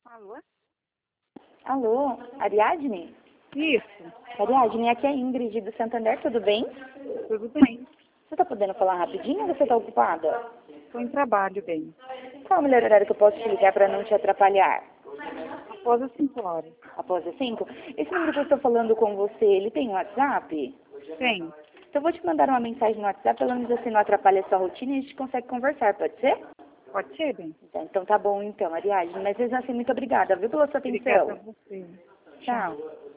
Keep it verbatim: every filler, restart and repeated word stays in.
Alô? Alô, Ariadne? Isso, Ariadne, aqui é a Ingrid do Santander, tudo bem? tudo bem. Você tá podendo falar rapidinho ou você tá ocupada? Estou em trabalho, bem. Qual é o melhor horário que eu posso te ligar para não te atrapalhar? Após as cinco horas. Após as cinco? Esse número que eu estou falando com você, ele tem WhatsApp? Tem. Então eu vou te mandar uma mensagem no WhatsApp, pelo menos assim não atrapalha a sua rotina e a gente consegue conversar, pode ser? Pode ser, bem? Então, então tá bom então, Ariadne, mas mesmo assim, muito obrigada, viu, pela sua Obrigada a atenção. você. Tchau.